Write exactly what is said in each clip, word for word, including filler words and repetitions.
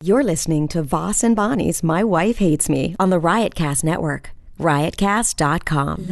You're listening to Voss and Bonnie's My Wife Hates Me on the Riotcast Network. riotcast dot com.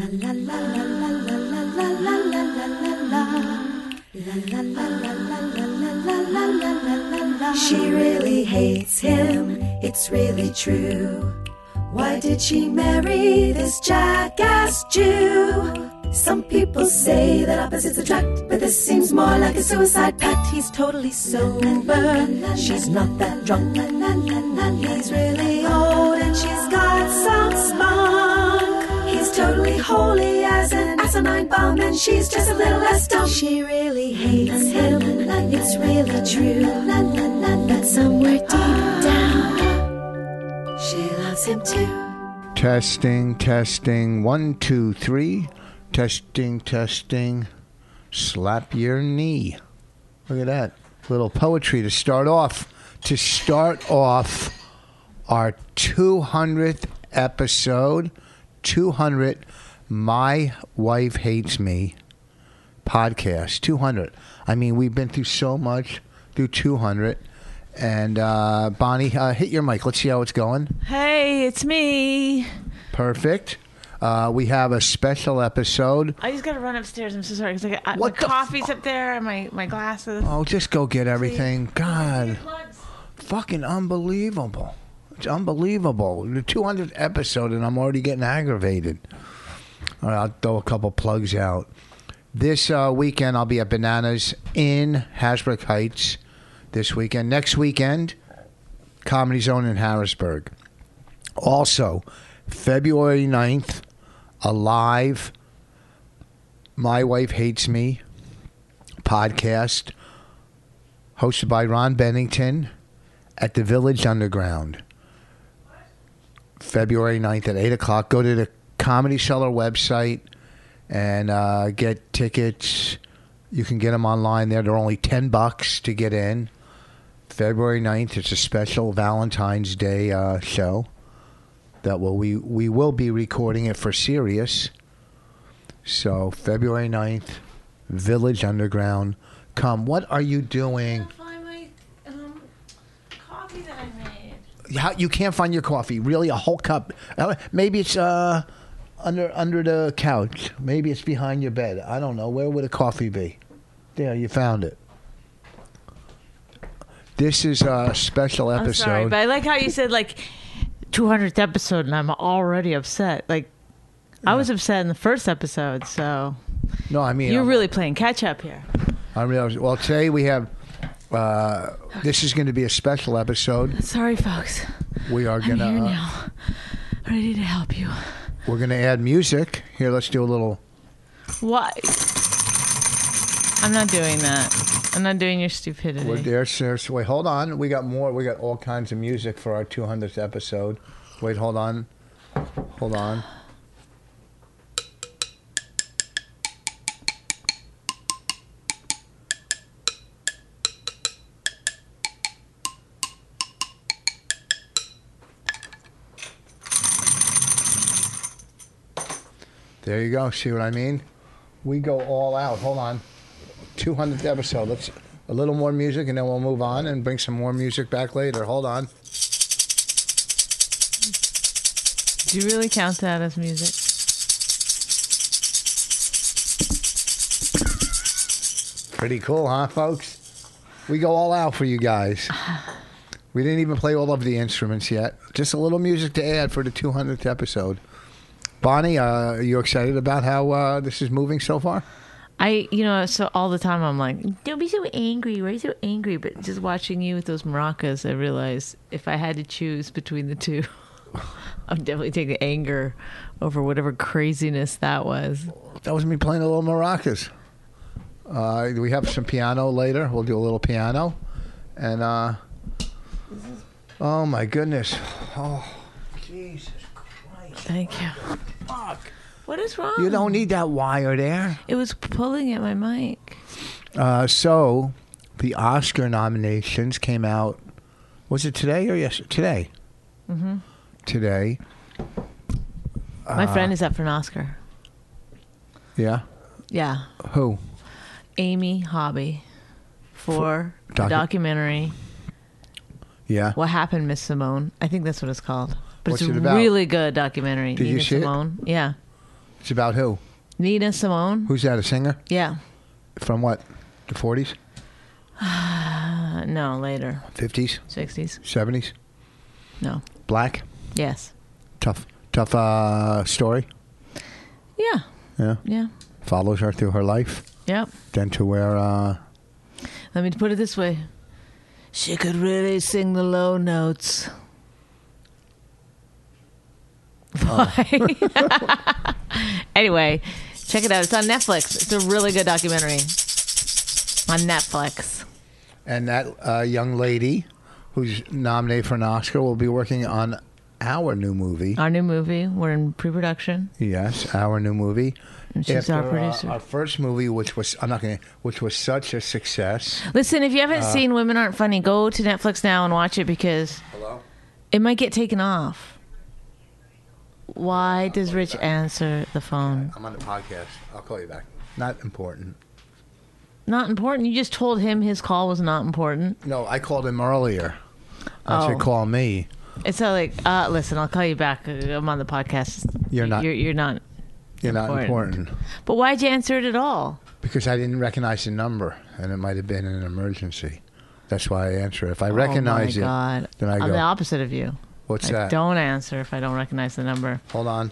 She really hates him, it's really true. Why did she marry this jackass Jew? Some people say that opposites attract, but this seems more like a suicide pact. He's totally sober, she's not that drunk. He's really old and she's got some spunk. He's totally holy as an asinine bomb, and she's just a little less dumb. She really hates him, it's really true. But somewhere deep down, she loves him too. Testing, testing, one, two, three. Testing, testing. Slap your knee. Look at that. Little poetry to start off. To start off our two hundredth episode. two hundred My Wife Hates Me podcast. two hundred. I mean, we've been through so much through two hundred. And uh, Bonnie, uh, hit your mic. Let's see how it's going. Hey, it's me. Perfect. Uh, we have a special episode. I just got to run upstairs. I'm so sorry. Cause I got, What my the coffee's fu- up there and my, my glasses. Oh, just go get everything. See? God. Fucking unbelievable. It's unbelievable. The two hundredth episode and I'm already getting aggravated. All right, I'll throw a couple plugs out. This uh, weekend I'll be at Bananas in Hasbrook Heights this weekend. Next weekend, Comedy Zone in Harrisburg. Also, February ninth, a live My Wife Hates Me podcast hosted by Ron Bennington at the Village Underground. February ninth at eight o'clock. Go to the Comedy Cellar website and uh, get tickets. You can get them online there. They're only ten bucks to get in. February ninth, it's a special Valentine's Day uh, show. That will we we will be recording it for Sirius. So February ninth, Village Underground. Come, what are you doing? I can't find my um, coffee that I made. How, you can't find your coffee? Really, a whole cup? Uh, Maybe it's uh under under the couch. Maybe it's behind your bed. I don't know. Where would a coffee be? There, you found it. This is a special episode. I'm sorry, but I like how you said like two hundredth episode and I'm already upset. Like I was upset in the first episode, so No, I mean you're I'm, really playing catch up here. I realize. Well, today we have. Uh, this is going to be a special episode. Sorry, folks. We are going to. I'm here Uh, now, ready to help you. we're going to add music. Here, let's do a little. What? I'm not doing that. I'm not doing your stupidity. We're there, sir. So wait, hold on. We got more. We got all kinds of music for our two hundredth episode. Wait, hold on. Hold on. There you go. See what I mean? We go all out. Hold on. two hundredth episode. Let's a little more music, and then we'll move on and bring some more music back later. Hold on. Do you really count that as music? Pretty cool, huh, folks? We go all out for you guys. We didn't even play all of the instruments yet. Just a little music to add for the two hundredth episode. Bonnie, uh, are you excited about how uh, this is moving so far? I, you know, so all the time I'm like, don't be so angry. Why are you so angry? But just watching you with those maracas, I realized if I had to choose between the two, I would definitely take the anger over whatever craziness that was. That was me playing a little maracas. Uh, we have some piano later. We'll do a little piano. And, uh, oh my goodness. Oh, Jesus Christ. Thank you. Fuck. What is wrong? You don't need that wire there. It was pulling at my mic. Uh, so, the Oscar nominations came out. Was it today or yesterday? Today. Mm-hmm. Today. My uh, friend is up for an Oscar. Yeah? Yeah. Who? Amy Hobby for, For docu- a documentary Yeah. What Happened, Miss Simone? I think that's what it's called. But What's it's a it about? really good documentary. Did Nina you see it? Simone. Yeah. It's about who? Nina Simone. Who's that? A singer? Yeah. From what? The forties, Uh, no, later. fifties, sixties. seventies. No. Black. Yes. Tough, tough uh, story. Yeah. Yeah. Yeah. Follows her through her life. Yep. Then to where. Uh, Let me put it this way. She could really sing the low notes. Why? Anyway, check it out. It's on Netflix. It's a really good documentary on Netflix. and that uh, young lady, who's nominated for an Oscar, will be working on our new movie. Our new movie. We're in pre-production. Yes, our new movie. And she's our After, uh, producer. our first movie, which was I'm not going, which was such a success. Listen, if you Uh, haven't seen Women Aren't Funny, go to Netflix now and watch it because Hello. it might get taken off. Why does Rich answer the phone? I'm on the podcast. I'll call you back. Not important. Not important. You just told him his call was not important. No, I called him earlier. I Oh. said call me. It's not like, uh, listen, I'll call you back. I'm on the podcast. You're not- You're, you're not. You're not Important. important But why'd you answer it at all? because I didn't recognize the number, and it might have been an emergency. That's why I answer it. If I recognize oh my God. it, then I I'm go. the opposite of you. What's I that? don't answer if I don't recognize the number. Hold on.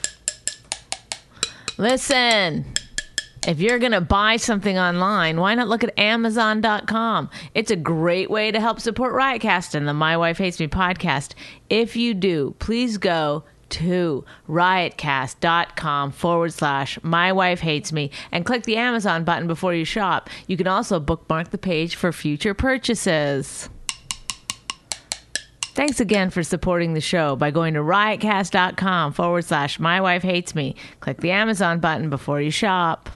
Listen, if you're going to buy something online, why not look at Amazon dot com? It's a great way to help support Riotcast and the My Wife Hates Me podcast. If you do, please go to riotcast.com forward slash My Wife Hates Me and click the Amazon button before you shop. You can also bookmark the page for future purchases. Thanks again for supporting the show by going to riotcast.com forward slash My Wife Hates Me. Click the Amazon button before you shop.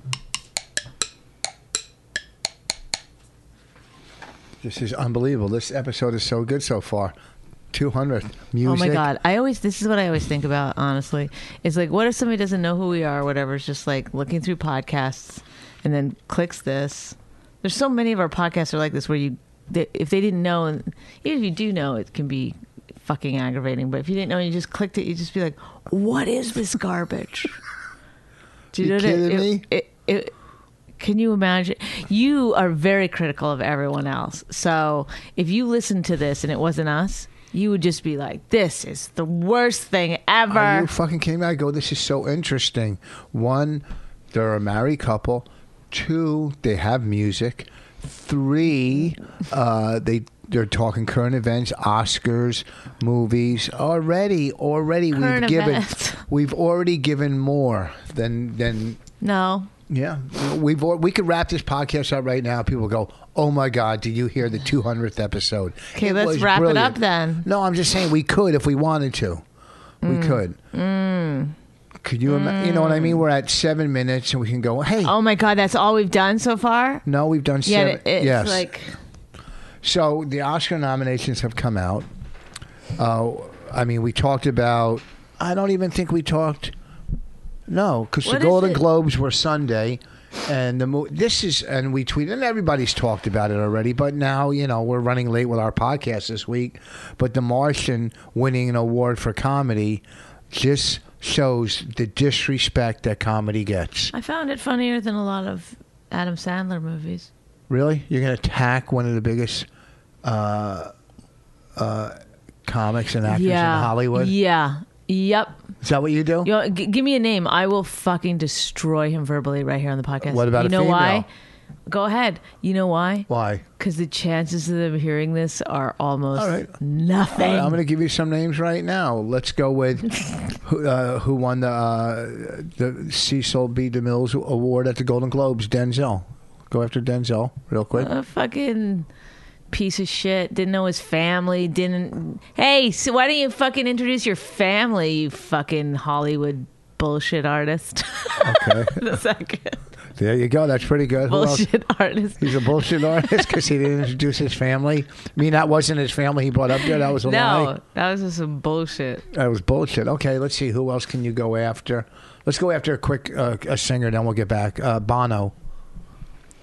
This is unbelievable. This episode is so good so far. two hundredth music. Oh my God. I always, this is what I always think about, honestly. It's like, what if somebody doesn't know who we are or whatever? It's just like looking through podcasts and then clicks this. There's so many of our podcasts are like this where you, they, if they didn't know, and even if you do know, it can be fucking aggravating. But if you didn't know, and you just clicked it, you just be like, what is this garbage? Do You know what it- kidding it- me? it- it- Can you imagine? You are very critical of everyone else. So if you listened to this and it wasn't us, you would just be like, this is the worst thing ever. Are you fucking kidding me? I go, this is so interesting. One, they're a married couple. Two, they have music. Three, uh, they they're talking current events, Oscars, movies. Already, already Current we've given events. we've already given more than than No. yeah. We've al- we could wrap this podcast up right now. People go, oh my God, did you hear the two hundredth episode? Okay, It let's was wrap it brilliant. up then. No, I'm just saying we could if we wanted to. We could. Could you imagine? You know what I mean? We're at seven minutes and we can go, hey, Oh my God, that's all we've done so far? no, we've done Yeah, seven. it, it's yes. like, So the Oscar nominations have come out. Uh, I mean, we talked about, I don't even think we talked, no, because the What is Golden it? Globes were Sunday. And the mo- this is, and we tweeted, and everybody's talked about it already. But now, you know, we're running late with our podcast this week. But The Martian winning an award for comedy just shows the disrespect that comedy gets. I found it funnier than a lot of Adam Sandler movies. Really, you're going to attack one of the biggest uh, uh, comics and actors yeah. in Hollywood? Yeah. Yep. Is that what you do? You know, g- give me a name. I will fucking destroy him verbally right here on the podcast. What about you a know female? why? Go ahead. You know why? Why? Because the chances of them hearing this are almost All right. nothing. All right, I'm going to give you some names right now. Let's go with who, uh, who won the uh, the Cecil B. DeMille's Award at the Golden Globes. Denzel. Go after Denzel real quick. A fucking piece of shit. Didn't know his family. Didn't. Hey, so why don't you fucking introduce your family, you fucking Hollywood bullshit artist? Okay. The second There you go. That's pretty good. Who else? bullshit artist. He's a bullshit artist because he didn't introduce his family. I mean, that wasn't his family he brought up there. That was a lie. No, that was just some bullshit. That was bullshit. Okay, let's see. Who else can you go after? Let's go after a quick uh, a singer, then we'll get back. Uh, Bono.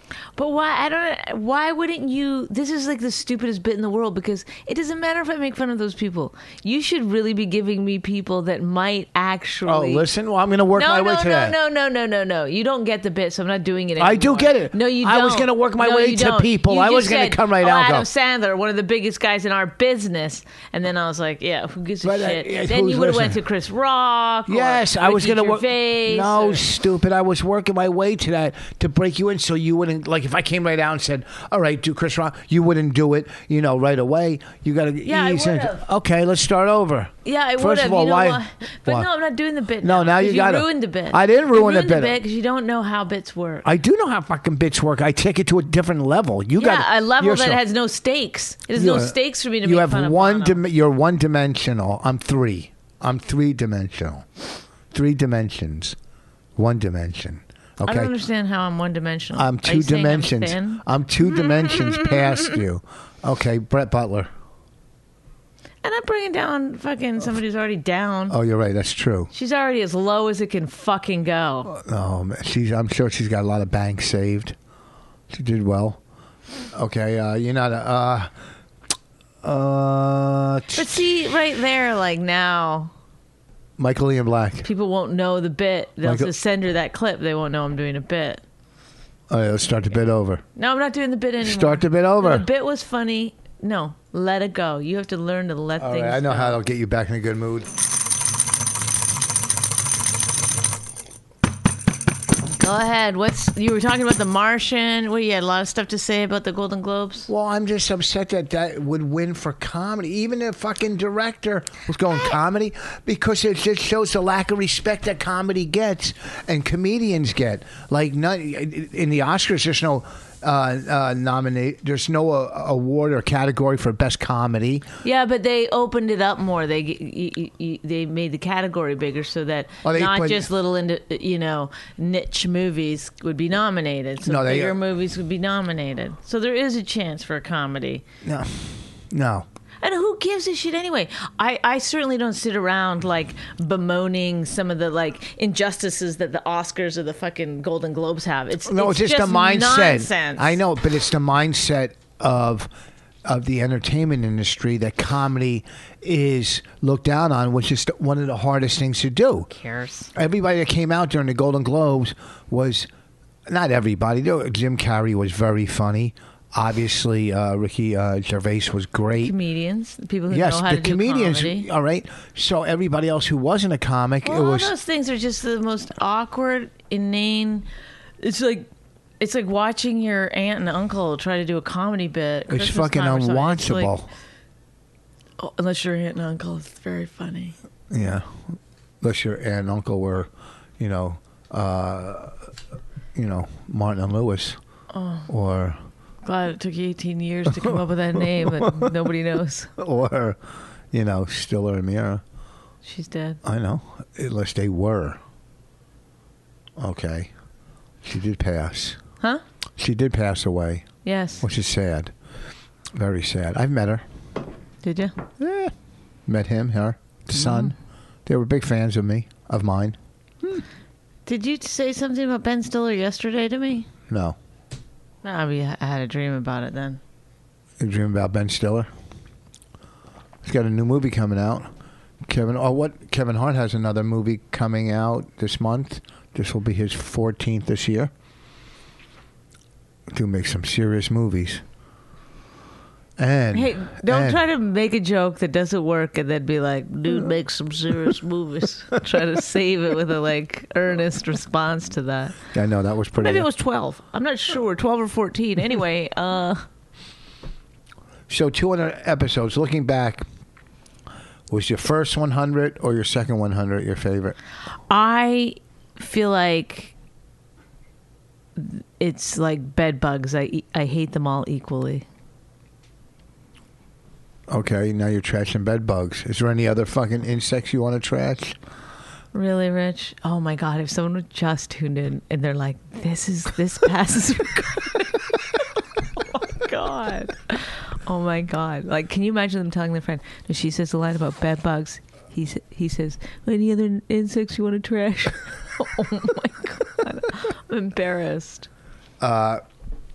But why? I don't. Why wouldn't you? This is like the stupidest bit in the world because it doesn't matter if I make fun of those people. You should really be giving me people that might actually. Oh, listen. Well, I'm going to work no, my no, way no, to that. No, no, no, no, no, no. You don't get the bit, so I'm not doing it anymore. I do get it. No, you don't. I was going to work my no, way you to don't. people. You I was just going said, to come right oh, out. Adam and go, Sandler, one of the biggest guys in our business, and then I was like, yeah, who gives a But, uh, shit? yeah, then who's you would have went listening? to Chris Rock. Or yes, I was Ricky going to work. Gervais No, or- stupid. I was working my way to that to break you in so you wouldn't, like, if I came right out and said, all right, do Chris Rock, you wouldn't do it, you know, right away. You got to. Yeah, I would've. Okay, let's start over. Yeah, I would First have. of all, you know why? why? But why? no, I'm not doing the bit. No, now you 'cause gotta- You ruined the bit. I didn't ruin you the ruined bit. because you don't know how bits work. I do know how fucking bits work. I take it to a different level. You yeah, got a level you're that so- has no stakes. There's no you're- stakes for me to You make have fun of one. Bono. Dim- you're one dimensional. I'm three. I'm three dimensional. Three dimensions. One dimension. Okay. I don't understand how I'm one dimensional. I'm Are two you saying I'm dimensions. thin? I'm two dimensions past you. Okay, Brett Butler. And I'm bringing down fucking somebody who's already down. Oh, you're right. That's true. She's already as low as it can fucking go. Oh, man. she's. I'm sure she's got a lot of banks saved. She did well. Okay, uh, you're not a. Uh, uh, But see, right there, like now, Michael Ian Black. people won't know the bit. They'll Michael- just send her that clip. They won't know I'm doing a bit. Oh, yeah, let's start the bit over. No, I'm not doing the bit anymore. Start the bit over. The bit was funny. No, let it go. You have to learn to let All things right, I know go. how to get you back in a good mood. Go ahead. What's you were talking about The Martian? What you had a lot of stuff to say about the Golden Globes. Well, I'm just upset that that would win for comedy. Even the fucking director was going comedy because it just shows the lack of respect that comedy gets and comedians get. Like, not, in the Oscars, there's no uh, uh, nominate. There's no uh, award or category for best comedy. Yeah, but they opened it up more. They y- y- y- they made the category bigger so that Oh, they not put- just little indi- you know niche movies would be nominated. So No, they- bigger movies would be nominated. So there is a chance for a comedy. No, no. And who gives a shit anyway? I, I certainly don't sit around like bemoaning some of the like injustices that the Oscars or the fucking Golden Globes have. It's No, it's it's just, the mindset. Nonsense. I know, but it's the mindset of of the entertainment industry that comedy is looked down on, which is one of the hardest things to do. Who cares? Everybody that came out during the Golden Globes was not everybody. There were- Jim Carrey was very funny. Obviously, uh, Ricky uh, Gervais was great. Comedians, people who Yes, know how the to do comedians. comedy. All right. So everybody else who wasn't a comic, Well, it was all those things are just the most awkward, inane. It's like it's like watching your aunt and uncle try to do a comedy bit. it's Christmas fucking time or something. It's like, unwatchable. oh, unless your aunt and uncle, it's very funny. Yeah, unless your aunt and uncle were, you know, uh, you know, Martin and Lewis, Oh. or Glad it took you eighteen years to come up with that name that nobody knows. or, you know, Stiller and Mira. She's dead. I know, unless they were. Okay, she did pass. Huh? She did pass away, Yes. which is sad, very sad. I've met her. Did you? Eh, met him, her, the son. They were big fans of me, of mine. Did you say something about Ben Stiller yesterday to me? No, No, I mean, I had a dream about it then. you dream about Ben Stiller. He's got a new movie coming out. Kevin, oh, what? Kevin Hart has another movie coming out this month. This will be his fourteenth this year. Do make some serious movies. And Hey, don't and- try to make a joke that doesn't work and then be like, dude makes some serious movies. Try to save it with a like earnest response to that. I know that was pretty. Maybe it was twelve. I'm not sure. twelve or fourteen. Anyway, uh, So two hundred episodes. Looking back, was your first one hundred or your second one hundred your favorite? I feel like it's like bed bugs. I, e- I hate them all equally. Okay, now you're trashing bed bugs. Is there any other fucking insects you want to trash? Really, Rich? Oh my God! If someone would just tuned in and they're like, "This is this passes." for good." Oh my God! Oh my God! Like, can you imagine them telling their friend? No, she says a line about bed bugs. He sa- he says, "Any other insects you want to trash?" Oh my God! I'm embarrassed. Uh,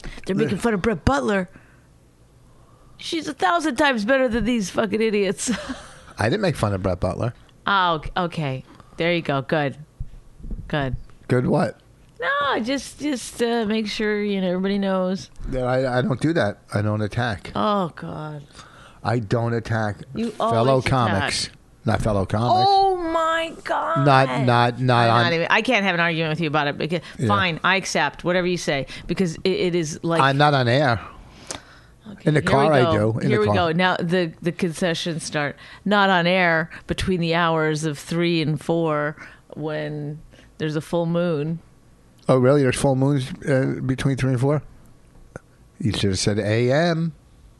They're making fun of Brett Butler. She's a thousand times better than these fucking idiots. I didn't make fun of Brett Butler. Oh, okay. There you go. Good. Good. Good what? No, just just uh, make sure you know everybody knows. That I, I don't do that. I don't attack. Oh God. I don't attack You fellow always comics. attack. Not fellow comics. Oh my God. Not not not I'm on not even, I can't have an argument with you about it. Because, Yeah. Fine, I accept whatever you say because it, it is like uh, not on air. Okay, In the here car, we I go. do. In Here the we car. go. Now the the concessions start not on air between the hours of three and four when there's a full moon. Oh, really? There's full moons uh, between three and four? You should have said A M.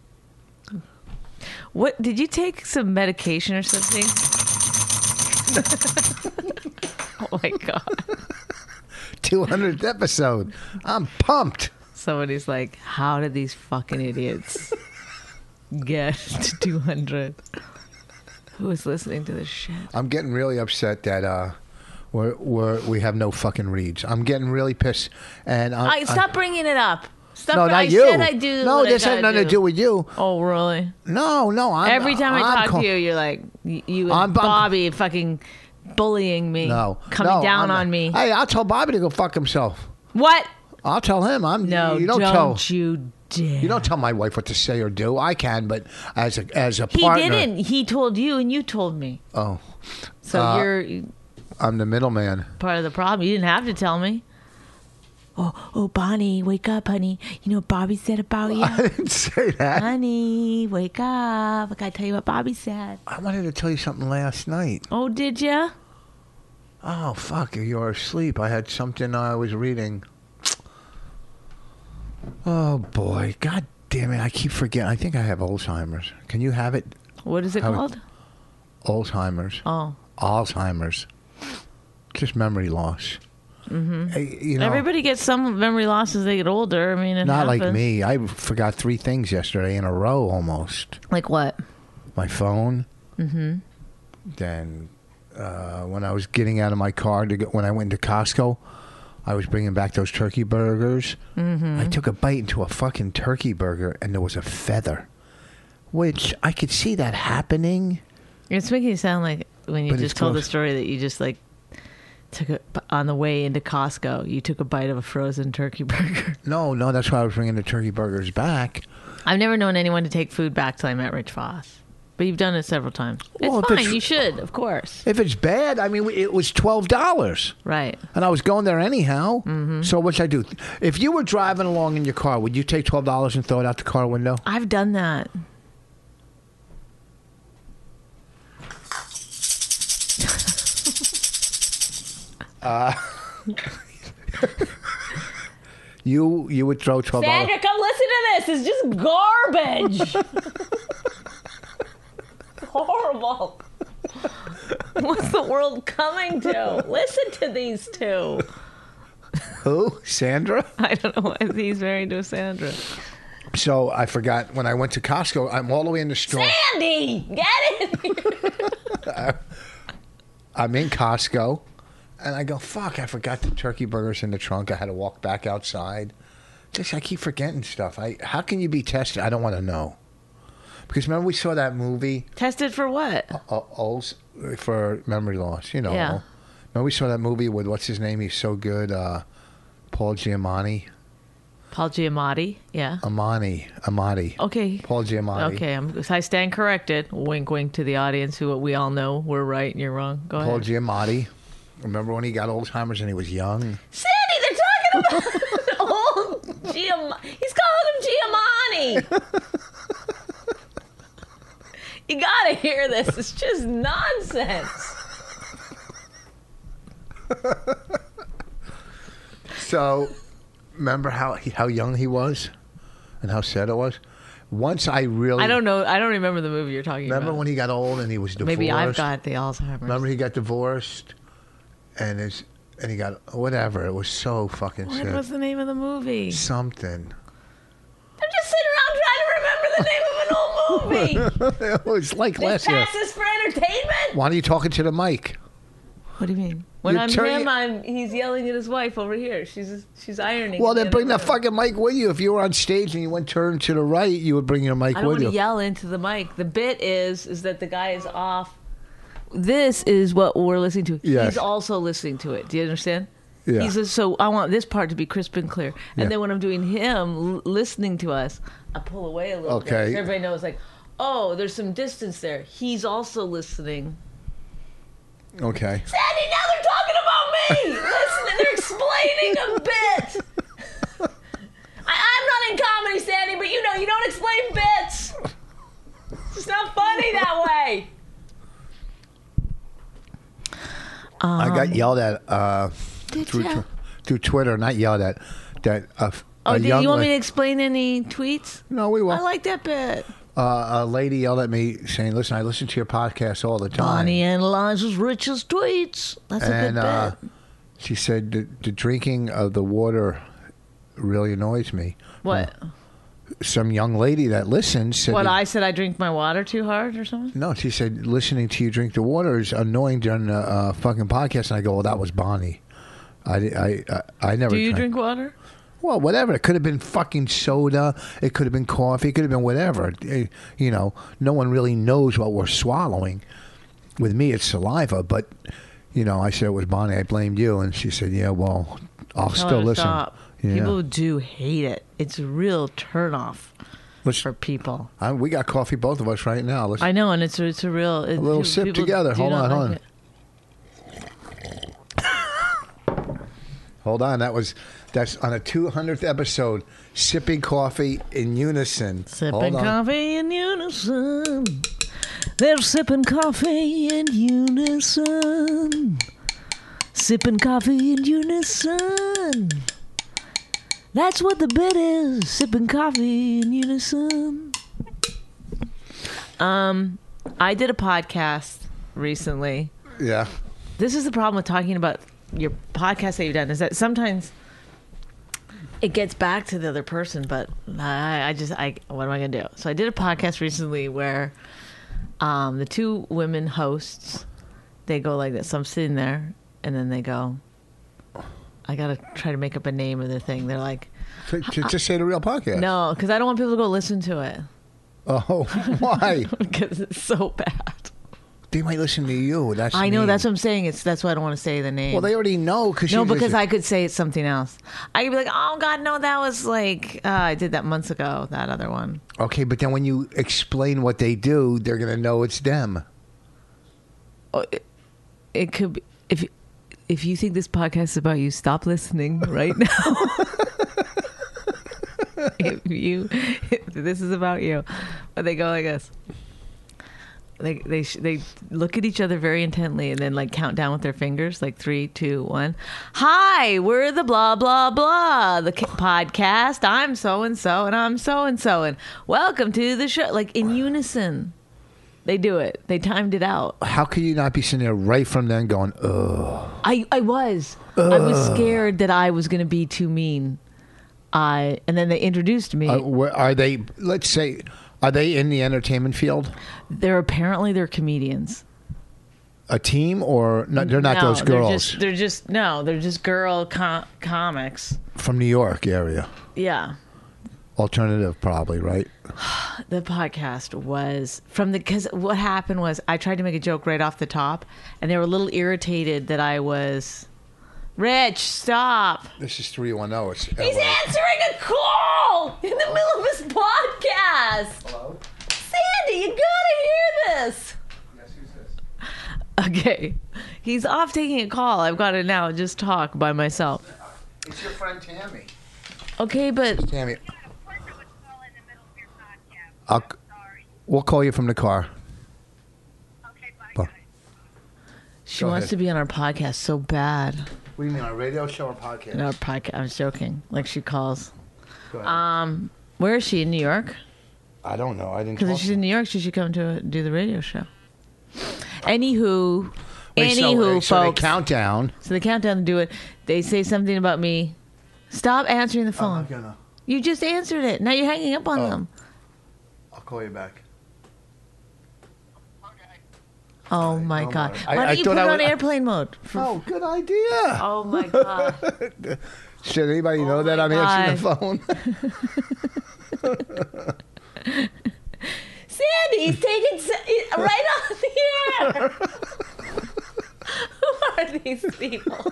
What did you take some medication or something? Oh my God! two hundredth episode. I'm pumped. Somebody's like, how did these fucking idiots get to two hundred? Who is listening to this shit? I'm getting really upset that uh, we're, we're, we have no fucking reads. I'm getting really pissed. And I'm, I stop bringing it up. Stop. No, not I you. said I do. No, what I this had gotta nothing to do with you. Oh, really? No, no. I'm, Every time I I'm talk co- to you, you're like, y- you and I'm- I'm- Bobby fucking bullying me. No, Coming no, down I'm- on me. Hey, I'll tell Bobby to go fuck himself. What? I'll tell him. I'm. No, you don't, don't, tell. you dare. You don't tell my wife what to say or do. I can, but as a as a He partner. didn't. He told you, and you told me. Oh, So Uh, you're I'm the middleman. part of the problem. You didn't have to tell me. Oh, oh, Bonnie, wake up, honey. You know what Bobby said about you? I didn't say that. Honey, wake up. I gotta tell you what Bobby said. I wanted to tell you something last night. Oh, did ya? Oh, fuck. You were asleep. I had something I was reading. Oh, boy. God damn it. I keep forgetting. I think I have Alzheimer's. Can you have it? What is it How- called? Alzheimer's. Oh. Alzheimer's. Just memory loss. Mm-hmm. You know, Everybody gets some memory loss as they get older. I mean, it not happens. like me. I forgot three things yesterday in a row almost. Like what? My phone. Mm-hmm. Then uh, when I was getting out of my car to go, when I went to Costco, I was bringing back those turkey burgers. Mm-hmm. I took a bite into a fucking turkey burger and there was a feather, which I could see that happening. It's making it sound like when you But just it's told the close. story that you just like took a on the way into Costco. You took a bite of a frozen turkey burger. No, no, that's why I was bringing the turkey burgers back. I've never known anyone to take food back till I met Rich Voss, but you've done it several times. Well, if It's fine. it's- You should, of course. If it's bad, I mean, it was twelve dollars. Right. And I was going there anyhow. Mm-hmm. So what should I do? If you were driving along in your car, would you take twelve dollars and throw it out the car window? I've done that. You you would throw twelve dollars. Sandra, come listen to this. It's just garbage. Horrible. What's the world coming to? Listen to these two. Who? Sandra? I don't know why he's married to Sandra. So I forgot when I went to Costco. I'm all the way in the store. Sandy, get it. I'm in Costco, and I go, "Fuck! I forgot the turkey burgers in the trunk. I had to walk back outside." Just I keep forgetting stuff. I how can you be tested? I don't want to know. Because remember we saw that movie, Tested for what? uh, Ols, for memory loss. You know. Yeah. Remember we saw that movie with what's his name? He's so good. Uh, Paul Giamatti. Paul Giamatti. Yeah. Amani. Amati. Okay. Paul Giamatti. Okay, I'm, I stand corrected. Wink, wink to the audience who we all know we're right and you're wrong. Go Paul ahead. Giamatti. Remember when he got Alzheimer's and he was young? Sandy, they're talking about old Giam. He's calling him Giamatti. You gotta hear this. It's just nonsense. So, remember how he, how young he was, and how sad it was. Once I really, I don't know. I don't remember the movie you're talking remember about. when he got old and he was divorced. Maybe I've got the Alzheimer's. Remember he got divorced, and his and he got whatever. It was so fucking What sad. was the name of the movie? Something. I'm just sitting around trying to remember the name of an old movie. It was like This last year. passes for entertainment. Why are you talking to the mic? What do you mean? When You're I'm turning- him, I'm he's yelling at his wife over here. She's she's ironing. Well, in the then bring other that room. fucking mic with you. If you were on stage and you went turn to the right, you would bring your mic I don't with want you. to yell into the mic. The bit is is that the guy is off. This is what we're listening to. Yes. He's also listening to it. Do you understand? Yeah. He's just, so I want this part to be crisp and clear. And Yeah. then when I'm doing him l- listening to us, I pull away a little bit. Okay. So everybody knows, like, oh, there's some distance there. He's also listening. Okay. Sandy, now they're talking about me. Listen, they're explaining a bit. I, I'm not in comedy, Sandy, but you know, you don't explain bits. It's not funny that way. I got yelled at uh, Did through, ya? tw- through Twitter, not yelled at. That uh, Oh, a did young you want la- me to explain any tweets? No, we I won't. like that bit. Uh, a lady yelled at me saying, "Listen, I listen to your podcast all the time." Bonnie analyzes Rich's tweets. That's a and good uh, bit. she said the, the drinking of the water really annoys me. What? Some young lady that listens said, What that- I said? I drink my water too hard or something? No, she said listening to you drink the water is annoying during the uh, fucking podcast. And I go, well, that was Bonnie. I, I, I, I never. Do you drank- drink water? Well, whatever. It could have been fucking soda. It could have been coffee. It could have been whatever. Eh, You know, no one really knows what we're swallowing. With me, it's saliva. But, you know, I said it was Bonnie. I blamed you. And she said, yeah, well, I'll Tell still her to listen. Stop. Yeah. People do hate it. It's a real turnoff Let's- for people. I, we got coffee, both of us, right now. Let's, I know, and it's a, it's a real it, A little people- sip people together. do Hold not on, hold like on. it. Hold on. That was that's on a two hundredth episode. Sipping coffee in unison. Sipping Hold on. coffee in unison. They're sipping coffee in unison. Sipping coffee in unison. That's what the bit is. Sipping coffee in unison. Um, I did a podcast recently. Yeah. This is the problem with talking about your podcast that you've done, is that sometimes it gets back to the other person, but I, I just, I, what am I going to do? So I did a podcast recently where um, the two women hosts, they go like this. So I'm sitting there and then they go, I got to try to make up a name of the thing. They're like, To, to, just say the real podcast. no, because I don't want people to go listen to it Oh, why? because it's so bad. They might listen to you. That's I know, mean. that's what I'm saying. It's That's why I don't want to say the name. Well, they already know because No, because I could say it's something else. I could be like, oh, God, no, that was like, uh, I did that months ago, that other one. Okay, but then when you explain what they do, they're gonna know it's them. Oh, it, it could be, if, if you think this podcast is about you, stop listening right now. If you, if this is about you. But they go like this. They they sh- they look at each other very intently and then like count down with their fingers, like three, two, one. Hi, we're the blah blah blah, the ca- podcast. I'm so and so, and I'm so and so, and welcome to the show. Like in unison, they do it. They timed it out. How could you not be sitting there right from then going, ugh? I I was I was scared that I was going to be too mean. I and then they introduced me. Uh, where, are they? Let's say, are they in the entertainment field? They're apparently they're comedians. A team or no, they're not No, those girls They're just, they're just no, they're just girl com- comics. from New York area? Yeah. Alternative, probably, right? The podcast was from the because what happened was I tried to make a joke right off the top, and they were a little irritated that I was. Rich, stop! This is three one zero. It's He's L A. answering a call in the middle of his podcast. Hello. Sandy, you gotta hear this. Yes, who's this? Okay, he's off taking a call. I've got to now just talk by myself. It's your friend Tammy. Okay, but Tammy, I'll, we'll call you from the car. Bye. she Go wants ahead. to be on our podcast so bad. What do you mean, our radio show or podcast? In our podcast, I was joking. Like she calls. Go ahead. Um, where is she in New York? I don't know. I didn't. Because if talk she's in New York, she should come to do the radio show. Anywho, Wait, so, anywho, uh, so they folks. countdown. So they count down to do it. They say something about me. Stop answering the I'm phone. not gonna. You just answered it. Now you're hanging up on Oh. them. I'll call you back. Oh my Oh, god! my- Why I- don't I you thought put I it on would- airplane mode? For, Oh, good idea. oh my god! Should anybody know Oh that my I'm answering the phone? Sandy, he's taking sa- right on the air. Who are these people?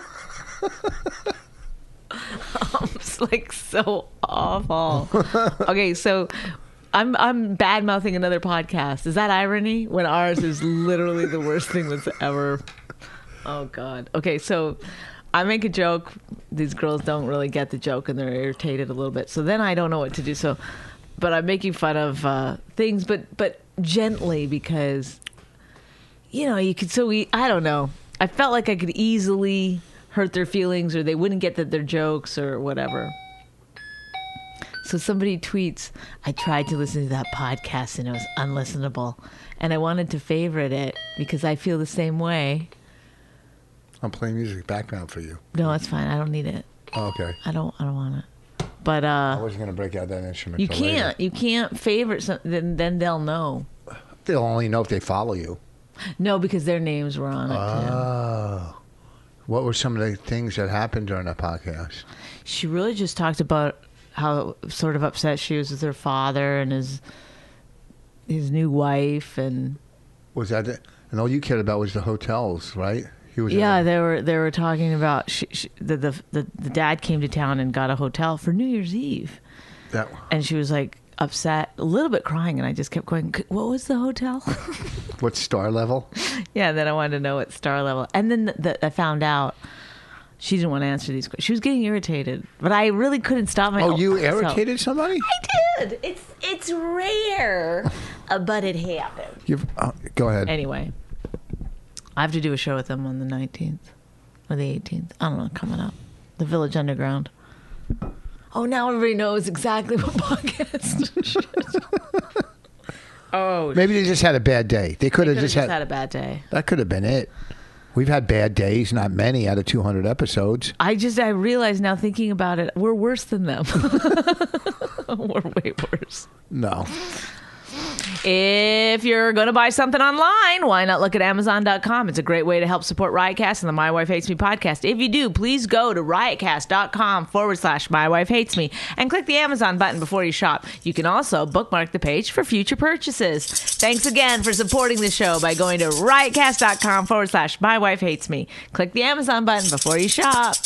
I'm just like so awful. Okay, so I'm I'm bad mouthing another podcast. Is that irony? When ours is literally the worst thing that's ever. Oh God. Okay, so I make a joke. These girls don't really get the joke, and they're irritated a little bit. So then I don't know what to do. So, but I'm making fun of uh, things, but but gently, because you know you could. So we. I don't know. I felt like I could easily hurt their feelings, or they wouldn't get that they're jokes or whatever. So somebody tweets, I tried to listen to that podcast and it was unlistenable. And I wanted to favorite it because I feel the same way. I'm playing music background for you. No, it's fine. I don't need it. Oh, okay. I don't I don't want it. But I uh wasn't going to break out that instrument. you till can't later. you can't favorite something, then then they'll know. They'll only know if they follow you. No, because their names were on it too. Oh. What were some of the things that happened during that podcast? She really just talked about how sort of upset she was with her father and his his new wife, and Was that it? And all you cared about was the hotels, right? He was yeah, in they were they were talking about she, she, the, the the the dad came to town and got a hotel for New Year's Eve, that. and she was like upset, a little bit crying, and I just kept going, what was the hotel? What star level? Yeah, then I wanted to know what star level, and then the, the, I found out she didn't want to answer these questions. She was getting irritated, but I really couldn't stop my. Oh, you so- irritated somebody? I did. It's it's rare, uh, but it happened. You've, uh, go ahead. Anyway, I have to do a show with them on the nineteenth or the eighteenth. I don't know, coming up. The Village Underground. Oh, now everybody knows exactly what podcast. Oh, Maybe they just had a bad day. They could have could've just, just had, had a bad day. That could have been it. We've had bad days, not many out of two hundred episodes. I just, I realize now thinking about it, we're worse than them. We're way worse. No. If you're going to buy something online, why not look at Amazon dot com? It's a great way to help support Riotcast and the My Wife Hates Me podcast. If you do, please go to riotcast.com forward slash My Wife Hates Me and click the Amazon button before you shop. You can also bookmark the page for future purchases. Thanks again for supporting the show by going to riotcast.com forward slash My Wife Hates Me. Click the Amazon button before you shop.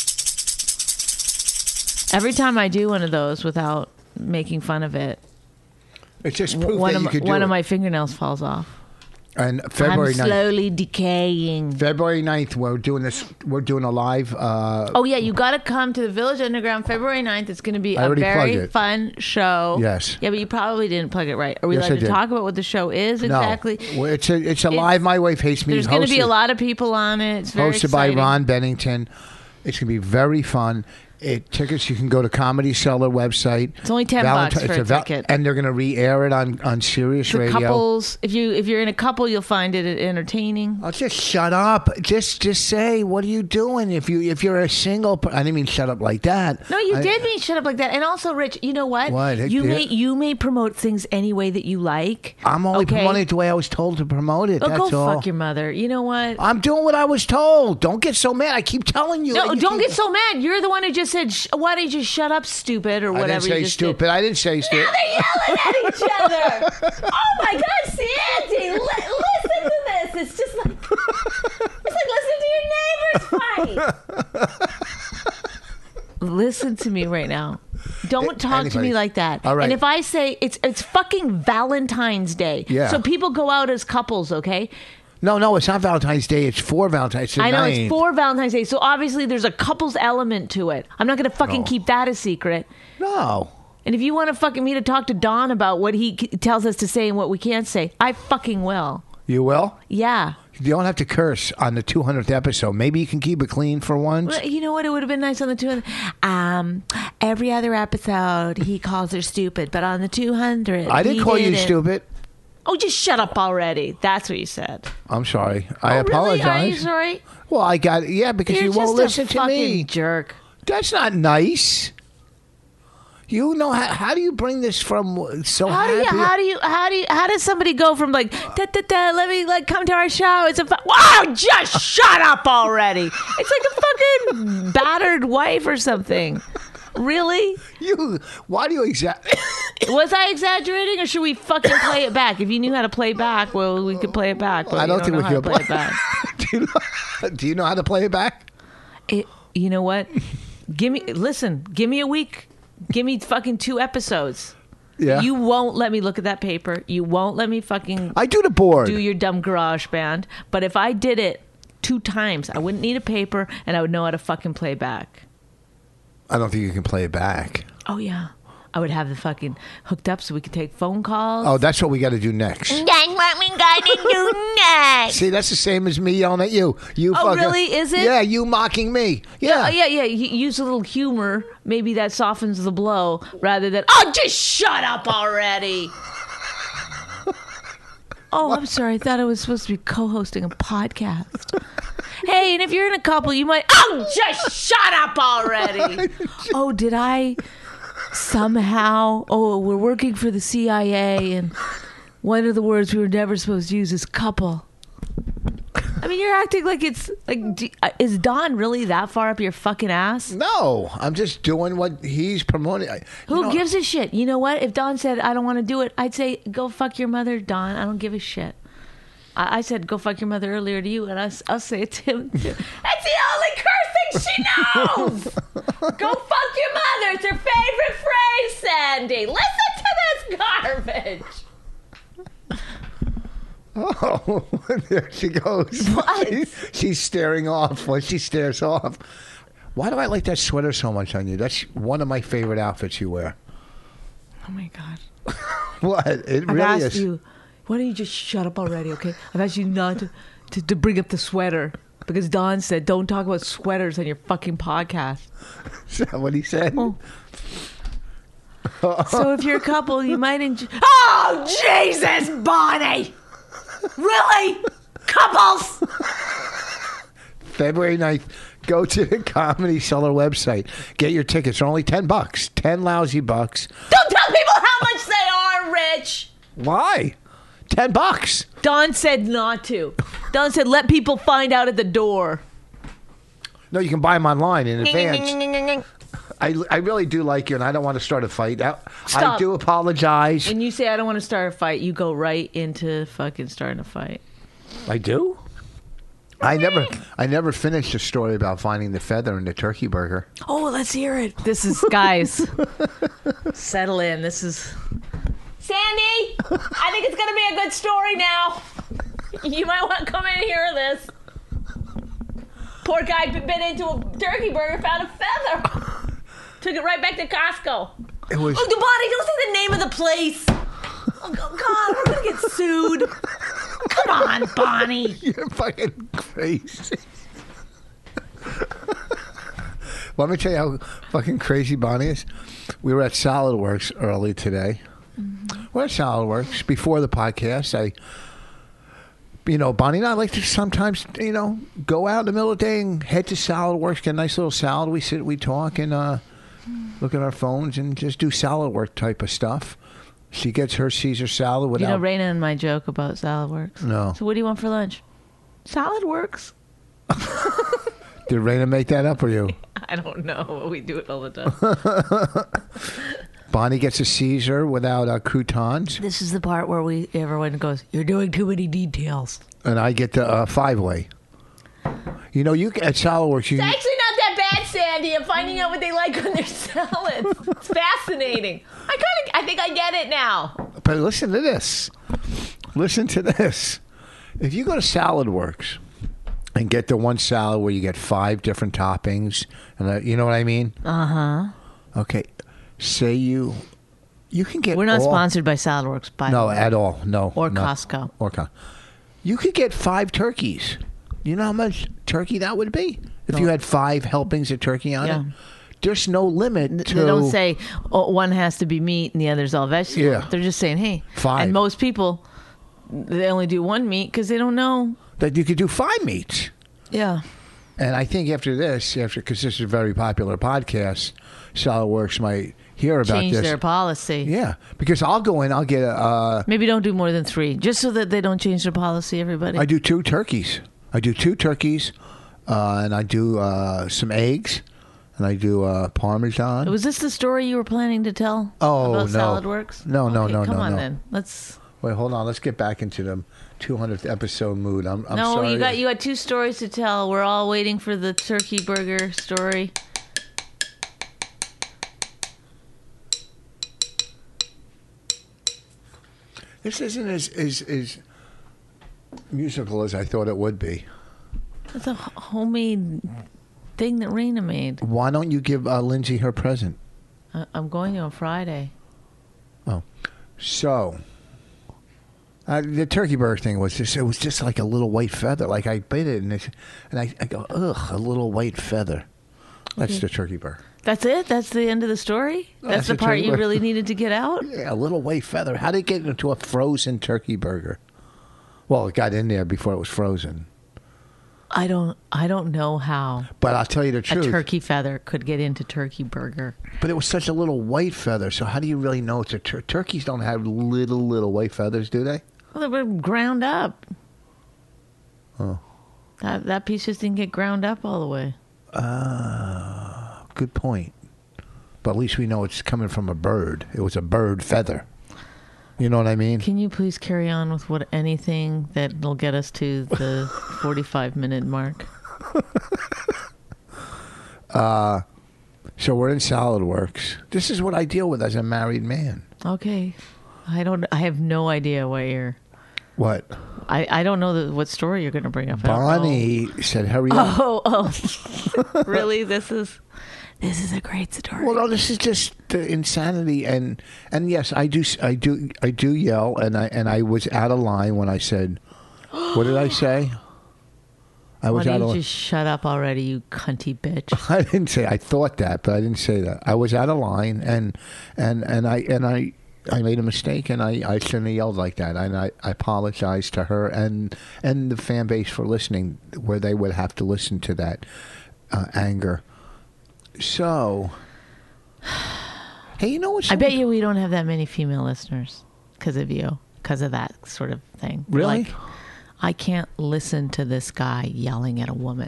Every time I do one of those without making fun of it, It's just proof one that of, you my- could do one it. of my fingernails falls off. And February I'm ninth. slowly decaying. February ninth, we're doing this. We're doing a live. Uh, Oh, yeah, you got to come to the Village Underground February ninth. It's going to be I a already plugged very it. fun show. Yes. Yeah, but you probably didn't plug it right. Are we Yes, allowed I to did. talk about what the show is exactly? No, Well, it's a it's a live. My Wife Hates Me. There's going to be a hosted- lot of people on it. It's very hosted by exciting. Ron Bennington. It's going to be very fun. It tickets you can go to Comedy Cellar website. It's only ten bucks for it's a val- ticket. and they're going to re-air it on on Sirius For Radio. couples, if you if you're in a couple, you'll find it entertaining. Oh, just shut up. Just just say what are you doing? If you if you're a single, per- I didn't mean shut up like that. No, you I- did mean shut up like that. And also, Rich, you know what? What? You Yeah. may you may promote things any way that you like. I'm only okay? promoting it the way I was told to promote it. Oh, That's go all. fuck your mother. You know what? I'm doing what I was told. Don't get so mad. I keep telling you. No, You don't keep- get so mad. You're the one who just said, Sh- "Why don't you just shut up, stupid," or I whatever. didn't say you just stupid. Did. I didn't say stupid. They're yelling at each other. Oh my God, Sandy, li- listen to this. It's just like it's like listening to your neighbors fight. Listen to me right now. Don't talk to me Anybody. like that. All right. And if I say it's it's fucking Valentine's Day, Yeah. so people go out as couples, okay? No, no, it's not Valentine's Day. It's for Valentine's. It's the I know ninth. it's for Valentine's Day, so obviously there's a couples element to it. I'm not gonna fucking No. keep that a secret. No. And if you want to fucking me to talk to Don about what he c- tells us to say and what we can't say, I fucking will. You will? Yeah. You don't have to curse on the two hundredth episode. Maybe you can keep it clean for once. Well, you know what? It would have been nice on the two hundred. Um, every other episode he calls her stupid, but on the two hundred, I didn't he call you didn't. stupid. Oh, just shut up already. That's what you said. I'm sorry. I Oh, really? apologize. Are you sorry? Well, I got yeah because You're you won't just listen a to fucking me. jerk. That's not nice. You know how, how do you bring this from so How do happy? you? How do you? How do you? How does somebody go from like da, da, da, let me like come to our show? It's a fu- wow! Just shut up already. It's like a fucking battered wife or something. Really? You why do you exactly? Was I exaggerating, or should we fucking play it back? If you knew how to play back, well, we could play it back. But I don't you think know we how to can play it back. do, you know, do you know how to play it back? It, you know what? Give me listen. Give me a week. Give me fucking two episodes. Yeah. You won't let me look at that paper. You won't let me fucking I do the board. do your dumb garage band. But if I did it two times, I wouldn't need a paper and I would know how to fucking play back. I don't think you can play it back. Oh, yeah. I would have the fucking hooked up so we could take phone calls. Oh, that's what we got to do next. That's what we gotta do next. See, that's the same as me yelling at you. You Oh, fucking, really? Is it? Yeah, you mocking me. Yeah. Oh, yeah, yeah. You use a little humor. Maybe that softens the blow rather than, oh, just shut up already. Oh, I'm sorry. I thought I was supposed to be co-hosting a podcast. Hey, and if you're in a couple, you might, oh, just shut up already. Oh, did I somehow, oh, we're working for the C I A, and one of the words we were never supposed to use is couple. I mean, you're acting like it's like, do, uh, is Don really that far up your fucking ass? No, I'm just doing what he's promoting. I- you Who know, gives a shit? You know what? If Don said, I don't want to do it, I'd say, go fuck your mother, Don. I don't give a shit. I, I said, go fuck your mother earlier to you, and I, I'll say it to him, too. That's the only curse thing she knows! Go fuck your mother. It's her favorite phrase, Sandy. Listen to this garbage. Oh, there she goes. What? She's, she's staring off when she stares off. Why do I like that sweater so much on you? That's one of my favorite outfits you wear. Oh, my God. What? It I've really asked is. you, why don't you just shut up already, okay? I've asked you not to, to, to bring up the sweater because Don said don't talk about sweaters on your fucking podcast. Is that what he said? Oh. So if you're a couple, you might enjoy... Oh, Jesus, Bonnie! Really? Couples? February ninth, go to the Comedy Cellar website. Get your tickets. They're only ten bucks. ten lousy bucks. Don't tell people how much they are, Rich! Why? ten bucks. Don said not to. Don said let people find out at the door. No, you can buy them online in advance. I, I really do like you, and I don't want to start a fight. I, I Stop. do apologize. When you say I don't want to start a fight, you go right into fucking starting a fight. I do? I never I never finished a story about finding the feather in the turkey burger. Oh, let's hear it. This is, guys, settle in. This is... Sandy, I think it's going to be a good story now. You might want to come in and hear this. Poor guy bit into a turkey burger, found a feather. Took it right back to Costco. It was Oh, Bonnie, don't say the name of the place. Oh, God, we're going to get sued. Come on, Bonnie. You're fucking crazy. Let me tell you how fucking crazy Bonnie is. We were at SolidWorks early today. Mm-hmm. We're at SolidWorks before the podcast. I, you know, Bonnie and I like to sometimes, you know, go out in the middle of the day and head to SolidWorks, get a nice little salad. We sit, we talk, and uh, look at our phones and just do salad work type of stuff. She gets her Caesar salad without... You know Raina and my joke about Salad Works? No. So what do you want for lunch? Salad Works. Did Raina make that up or you? I don't know. We do it all the time. Bonnie gets a Caesar without uh, croutons, This is the part where we everyone goes, you're doing too many details. and I get the uh, five-way. You know, you at SolidWorks, you It's actually not that bad, Sandy. I'm finding out what they like on their salads. It's fascinating. I kind of, I think I get it now. but listen to this. Listen to this. If you go to SolidWorks and get the one salad where you get five different toppings, and uh, you know what I mean? Uh huh. Okay, say you you can get We're not all, sponsored by Salad Works, by No, the way. at all. No. Or no. Costco. Or Costco. You could get five turkeys. You know how much turkey that would be if you had five helpings of turkey on Yeah. it? There's no limit to... They don't say oh, one has to be meat and the other's all vegetable. Yeah. They're just saying, hey. Five. And most people, they only do one meat because they don't know. that you could do five meats. Yeah. And I think after this, after because this is a very popular podcast, SolidWorks might hear about change this. their policy. Yeah, because I'll go in, I'll get a. Uh, Maybe don't do more than three, just so that they don't change their policy. Everybody. I do two turkeys. I do two turkeys, uh, and I do uh, some eggs, and I do uh, Parmesan. Was this the story you were planning to tell? Oh, about no. Salad Works? No, no, Okay, no, come no, on no. then. Let's. Wait, hold on. Let's get back into the two hundredth episode mood. I'm, I'm no, sorry. you got you got two stories to tell. We're all waiting for the turkey burger story. This isn't as, as, as musical as I thought it would be. It's a h- homemade thing that Raina made. Why don't you give uh, Lindsay her present? I- I'm going to on Friday. Oh, so uh, the turkey burger thing was just—it was just like a little white feather. Like I bit it and, it, and I, I go, ugh, a little white feather. That's Okay. the turkey burger. That's it? That's the end of the story? No, That's that's the a part turkey you burger. really needed to get out? Yeah, a little white feather. How did it get into a frozen turkey burger? Well, it got in there before it was frozen. I don't I don't know how But I'll tell you the a truth. turkey feather could get into turkey burger. But it was such a little white feather. So how do you really know it's a tur- turkeys? Don't have little little white feathers, do they? Well, they were ground up. Oh, That that piece just didn't get ground up all the way. uh, good point. But at least we know it's coming from a bird. It was a bird feather. You know what I mean? Can you please carry on with what anything that'll get us to the forty-five minute mark? Uh, so we're in Salad Works. This is what I deal with as a married man. Okay. I don't I have no idea what you're What? I, I don't know the, what story you're going to bring up. I don't know. Bonnie said, hurry up. Oh, oh. Really? This is this is a great story. Well, no, this is just the insanity, and and yes, I do, I do, I do yell, and I and I was out of line when I said, what did I say? I Why was don't out you of line. just shut up already, you cunty bitch? I didn't say. I thought that, but I didn't say that. I was out of line, and and and I and I. I made a mistake, and I, I shouldn't have yelled like that. And I, I apologize to her and and the fan base for listening, where they would have to listen to that uh, anger. So, hey, you know what? I bet you we don't have that many female listeners because of you, because of that sort of thing. Really? Like, I can't listen to this guy yelling at a woman.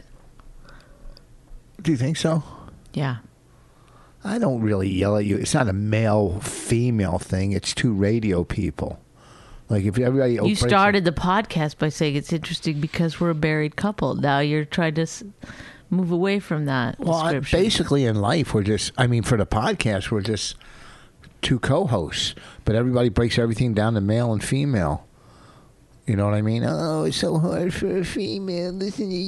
Do you think so? Yeah. I don't really yell at you. It's not a male-female thing. It's two radio people. Like if everybody You started the podcast by saying it's interesting because we're a married couple. Now you're trying to s- move away from that Well, I- description. basically in life, we're just. I mean, for the podcast, we're just two co-hosts. But everybody breaks everything down to male and female. You know what I mean? Oh, it's so hard for a female. Listen to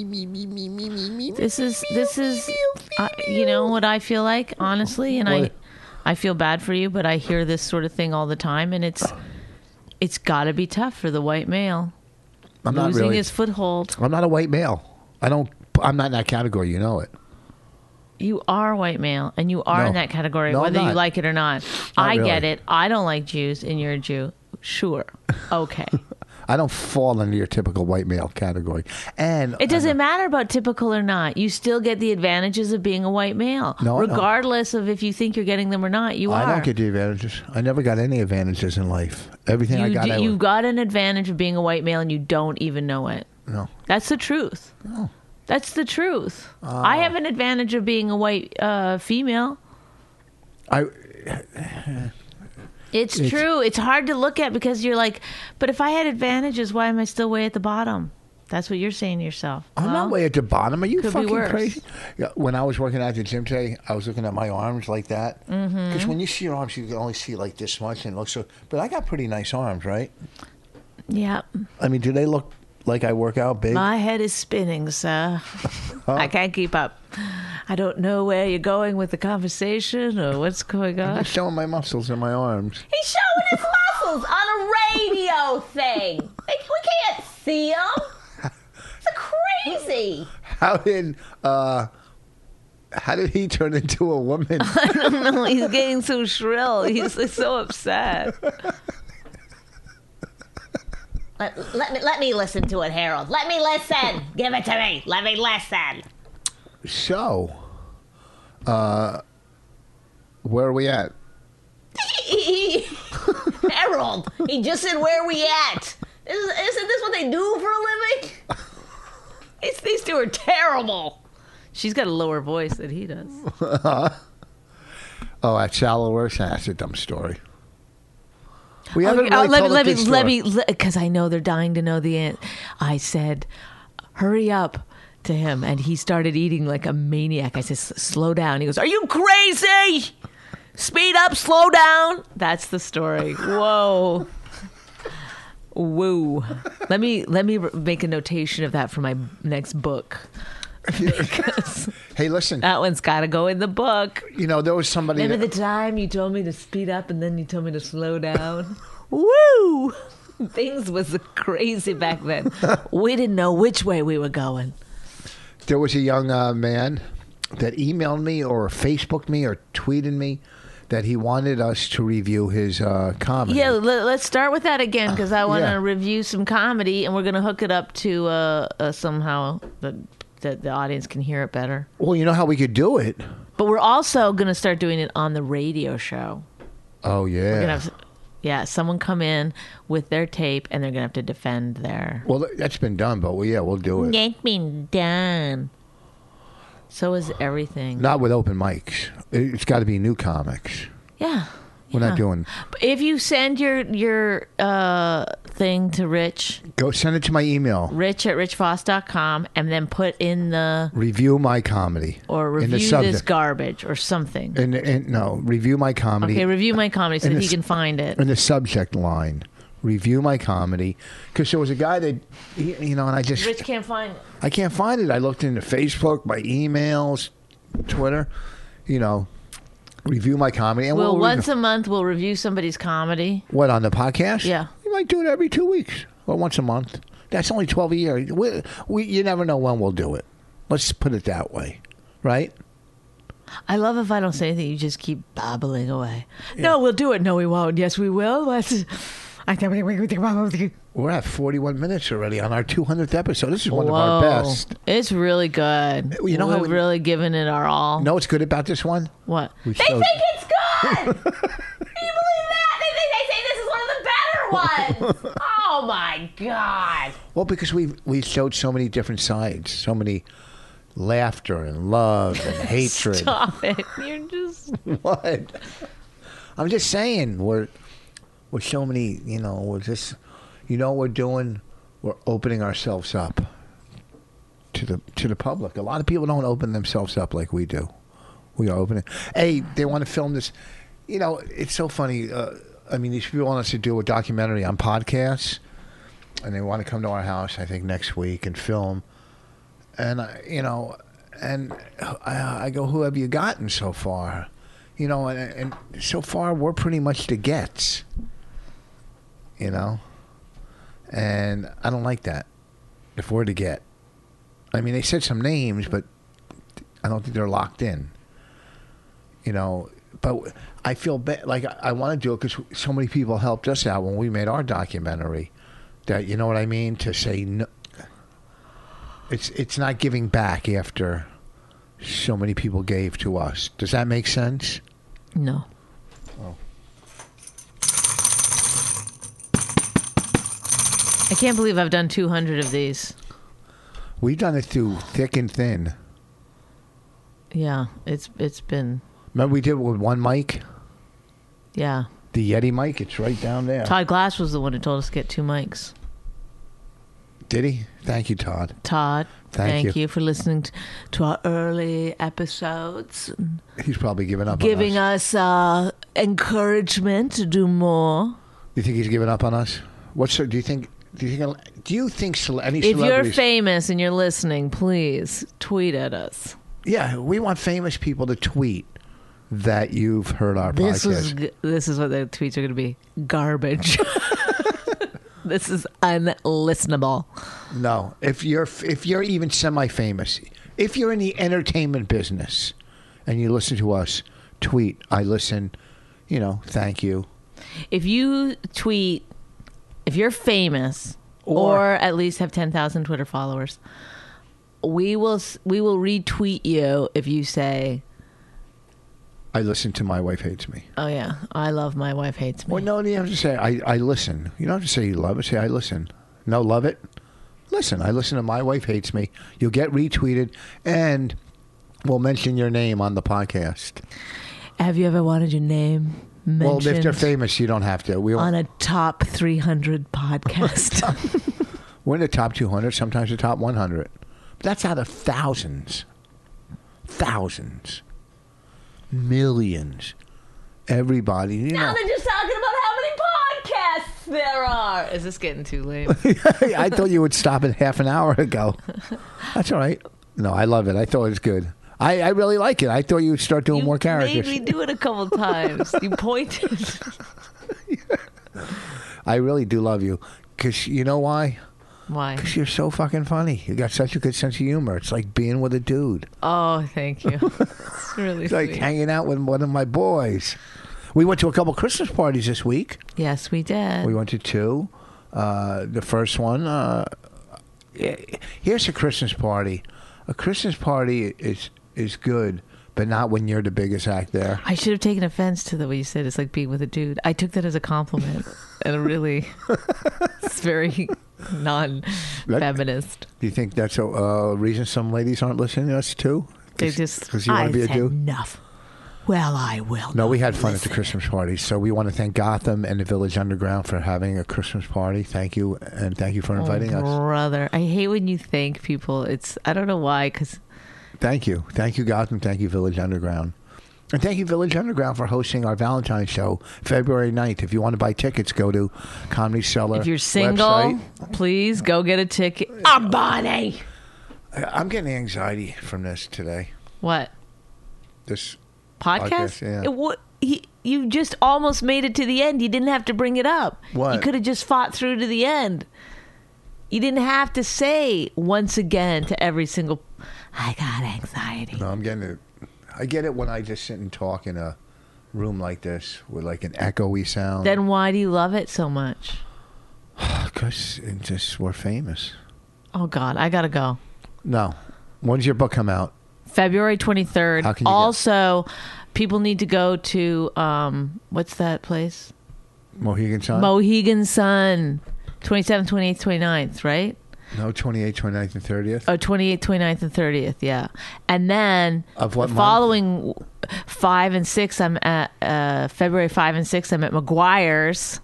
you. This is this is uh, you know what I feel like, honestly, and What? I I feel bad for you, but I hear this sort of thing all the time, and it's it's got to be tough for the white male I'm not losing really. his foothold. I'm not a white male. I don't. I'm not in that category. You know it. You are white male, and you are No. in that category, No, I'm whether you not. like it or not. Not I get really. it. I don't like Jews, and you're a Jew. Sure, okay. I don't fall into your typical white male category. And It doesn't matter about typical or not. You still get the advantages of being a white male, No, I don't. regardless of if you think you're getting them or not. You I are. don't get the advantages. I never got any advantages in life. Everything I You, got, do, I you got an advantage of being a white male, and you don't even know it. no. That's the truth. No. That's the truth. Oh. I have an advantage of being a white uh, female. I It's, It's- true. It's hard to look at because you're like, but if I had advantages, why am I still way at the bottom? That's what you're saying to yourself. I'm Well, not way at the bottom. Are you could be fucking worse. crazy? Yeah, when I was working at the gym today, I was looking at my arms like that. Because Mm-hmm. when you see your arms, you can only see like this much, and it looks so. But I got pretty nice arms, right? Yeah. I mean, do they look like I work out big? My head is spinning, sir. I can't keep up. I don't know where you're going with the conversation or what's going I'm on. just showing my muscles in my arms. He's showing his muscles on a radio thing. Like, we can't see him. It's crazy. How did uh, how did he turn into a woman? I don't know. He's getting so shrill. He's so upset. Let, let me let me listen to it, Harold. Let me listen. Give it to me. Let me listen. So, uh, Where are we at? Harold, he just said, "Where we at?" Isn't, isn't this what they do for a living? These, these two are terrible. She's got a lower voice than he does. Oh, at Shallower? That's a dumb story. We Oh, haven't oh, really let, told me, let, it me, this let story. me, because I know they're dying to know the end. I said, "Hurry up," to him, and he started eating like a maniac. I said, "Slow down." He goes, "Are you crazy? Speed up, slow down." That's the story. Whoa. Woo. Let me let me make a notation of that for my next book. Because Hey, listen. that one's got to go in the book. You know, there was somebody. Remember that- the time you told me to speed up and then you told me to slow down? Woo! Things was crazy back then. We didn't know which way we were going. there was a young uh, man that emailed me or Facebooked me or tweeted me that he wanted us to review his uh, comedy. Yeah, let, let's start with that again because I want to Yeah. review some comedy and we're going to hook it up to uh, uh, somehow that that the audience can hear it better. Well, you know how we could do it? But we're also going to start doing it on the radio show. Oh, yeah. We're gonna have, yeah, someone come in with their tape and they're going to have to defend their... Well, that's been done, but well, yeah, we'll do it. It's been done. So is everything. Not with open mics. It's got to be new comics. Yeah. We're yeah. not doing. But if you send your your uh, thing to Rich, Go send it to my email. rich at rich foss dot com, and then put in the, Review my comedy. or In the review this subject. garbage or something. And, and no, review my comedy. Okay, review my comedy so in that the he can s- find it. In the subject line, review my comedy. Because there was a guy that, he- you know, and I just, Rich can't find it. I can't find it. I looked into Facebook, my emails, Twitter, you know, review my comedy. And Well, we'll once review- a month we'll review somebody's comedy. What, on the podcast? Yeah. We might do it every two weeks or once a month. That's only twelve a year. We, we, you never know when we'll do it. Let's put it that way, right? I love if I don't say anything, you just keep babbling away. No, we'll do it. No, we won't. Yes, we will. Let's. I can't wait. We're at forty-one minutes already on our two hundredth episode. This is one Whoa. of our best. It's really good. You know We've how we- really given it our all. Know what's good about this one? What? We They showed- think it's good. Can you believe that? They think they say this is one of the better ones. Oh my god. Well, because we we showed so many different sides, so many laughter and love and hatred. Stop it. You're just. What? I'm just saying we're we're so many. You know, we're just. You know what we're doing? We're opening ourselves up to the to the public. A lot of people don't open themselves up like we do. We are opening. Hey, they want to film this. You know, it's so funny. Uh, I mean, these people want us to do a documentary on podcasts, and they want to come to our house. I think next week and film. And I, you know, and I, I go, who have you gotten so far? You know, and, and so far we're pretty much the gets. You know, and I don't like that. If we're the get, I mean, they said some names, but I don't think they're locked in. You know, but I feel bad. Like I, I want to do it because so many people helped us out when we made our documentary. That, you know what I mean? To say no, it's it's not giving back after so many people gave to us. Does that make sense? No. Oh. I can't believe I've done two hundred of these. We've done it through thick and thin. Yeah, it's it's been Remember we did it with one mic? yeah. The Yeti mic, it's right down there. Todd Glass was the one who told us to get two mics. Did he? Thank you, Todd. Todd, Thank thank, you. you. for listening t- to our early episodes, and He's probably giving up giving on us. us uh, encouragement to do more. You think he's giving up on us? What's do you think? Do you think? Do you think cele- any If you're celebrities? famous and you're listening, please tweet at us. yeah, we want famous people to tweet that you've heard our This podcast. is g- this is what the tweets are going to be: garbage. This is unlistenable. No, if you're if you're even semi-famous, if you're in the entertainment business, and you listen to us, tweet. I listen. You know, thank you. If you tweet, if you're famous Or- or, at least have ten thousand Twitter followers, we will s- we will retweet you if you say I listen to My Wife Hates Me. Oh yeah, I love My Wife Hates Me. Well, no, you have to say I, I listen. You don't have to say you love it. Say I listen. No, love it. Listen, I listen to My Wife Hates Me. You'll get retweeted, and we'll mention your name on the podcast. Have you ever wanted your name mentioned? Well, if they're famous, you don't have to. We on a top three hundred podcast. We're in the top two hundred, sometimes the top one hundred. But that's out of thousands. Thousands. Millions. Everybody. You now know. they're just talking about how many podcasts there are. Is this getting too late? I thought you would stop it half an hour ago. That's all right. No, I love it. I thought it was good. I, I really like it. I thought you would start doing you more characters. You made me do it a couple times. You pointed. I really do love you. Because you know why? Why? Because you're so fucking funny. You got such a good sense of humor. It's like being with a dude. Oh, thank you. It's really It's sweet. like hanging out with one of my boys. We went to a couple Christmas parties this week. Yes, we did. We went to two. Uh, the first one, uh, here's a Christmas party. A Christmas party is is good, but not when you're the biggest act there. I should have taken offense to the way you said it's like being with a dude. I took that as a compliment, and a really, it's very non-feminist. Do you think that's a uh, reason some ladies aren't listening to us too? They just, because you want I to be a said dude. enough. Well, I will. No, we had fun listen. at the Christmas party. So we want to thank Gotham and the Village Underground for having a Christmas party. Thank you, and thank you for inviting oh, us. Brother, I hate when you thank people. It's I don't know why, because Thank you, thank you, Gotham. Thank you, Village Underground, and thank you, Village Underground, for hosting our Valentine's show February ninth. If you want to buy tickets, go to Comedy Cellar. if you're single, website. please go get a ticket. Oh, Bonnie. I- I'm getting anxiety from this today. What? This Podcast? Podcast, yeah. It, what, he, you just almost made it to the end. You didn't have to bring it up. What? You could have just fought through to the end. You didn't have to say once again to every single, I got anxiety. No, I'm getting it. I get it when I just sit and talk in a room like this with like an echoey sound. Then why do you love it so much? Because it just we're famous. Oh, God, I got to go. No. When's your book come out? February twenty-third. How can you get- Also, people need to go to, um, what's that place? Mohegan Sun? Mohegan Sun. twenty-seventh, twenty-eighth, twenty-ninth, right? No, twenty-eighth, twenty-ninth, and thirtieth. Oh, twenty-eighth, twenty-ninth, and thirtieth, yeah. And then Of what the month? following five and six, I'm at, uh, February five and six, I'm at McGuire's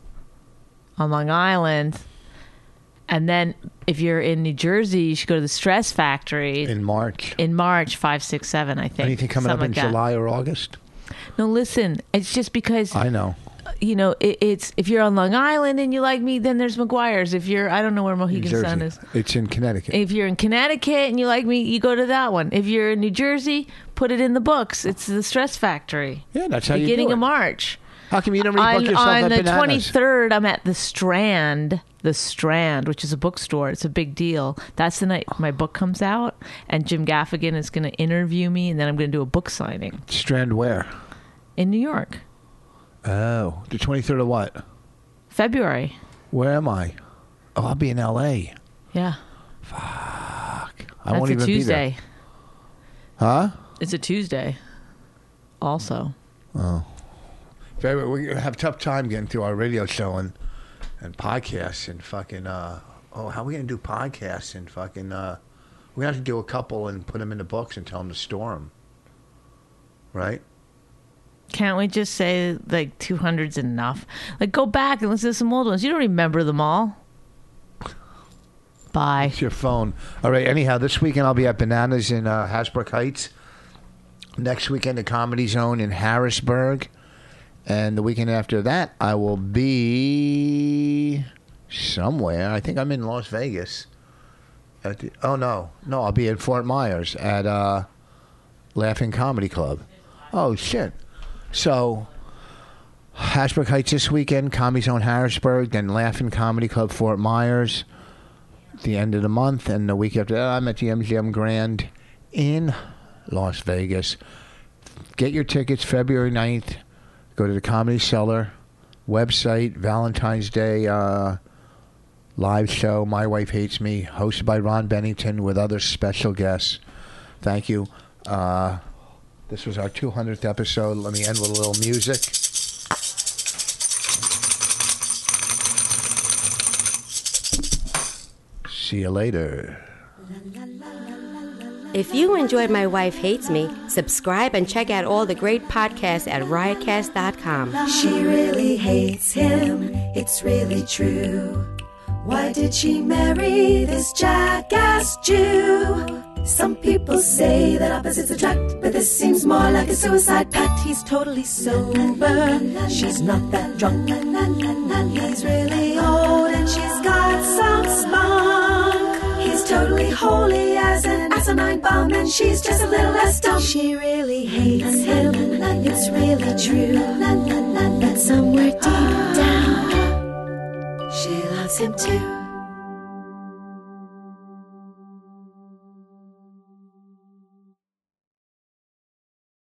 on Long Island. And then if you're in New Jersey, you should go to the Stress Factory in, In March. March, five, six, seven, I think. Anything coming up Something in like that. July or August? No, listen, it's just because... I know. You know, it, it's if you're on Long Island and you like me, then there's McGuire's. If you're, I don't know where New Mohegan Jersey. Sun is. It's in Connecticut. If you're in Connecticut and you like me, you go to that one. If you're in New Jersey, put it in the books. It's the Stress Factory. Yeah, that's how you Beginning do it. of March. How come you don't rebook On, yourself on at the Bananas? twenty-third, I'm at the Strand. The Strand, which is a bookstore. It's a big deal. That's the night my book comes out, and Jim Gaffigan is going to interview me, and then I'm going to do a book signing Strand where? in New York, Oh, the twenty-third of what? February. Where am I? Oh, I'll be in L A. Yeah, I that's won't a even Tuesday. be there. Huh? It's a Tuesday. Also, Very, we're gonna have a tough time getting through our radio show and and podcasts and fucking. Uh, oh, how are we gonna do podcasts and fucking? Uh, we have to do a couple and put them in the books and tell them to store them. Right? can't we just say like two hundred's enough? Like go back and listen to some old ones. You don't remember them all. Bye. It's your phone. All right. Anyhow, this weekend I'll be at Bananas in uh, Hasbrook Heights. Next weekend, the Comedy Zone in Harrisburg. And the weekend after that, I will be somewhere. I think I'm in Las Vegas. At the, oh, no. No, I'll be at Fort Myers at uh, Laughing Comedy Club. Oh, shit. So, Hasbrook Heights this weekend, Comedy Zone Harrisburg, then Laughing Comedy Club Fort Myers. The end of the month, and the week after that, I'm at the M G M Grand in Las Vegas. Get your tickets February ninth. Go to the Comedy Cellar website, Valentine's Day uh, live show, My Wife Hates Me, hosted by Ron Bennington with other special guests. Thank you. Uh, This was our two hundredth episode. Let me end with a little music. See you later. If you enjoyed My Wife Hates Me, subscribe and check out all the great podcasts at riotcast dot com. She really hates him, it's really true. Why did she marry this jackass Jew? Some people say that opposites attract, but this seems more like a suicide pact. He's totally sober, she's not that drunk. He's really old and she's got some spunk. He's totally holy as an asinine bomb, and she's just a little less dumb. She really hates him, it's really true. But somewhere deep down, she loves him too.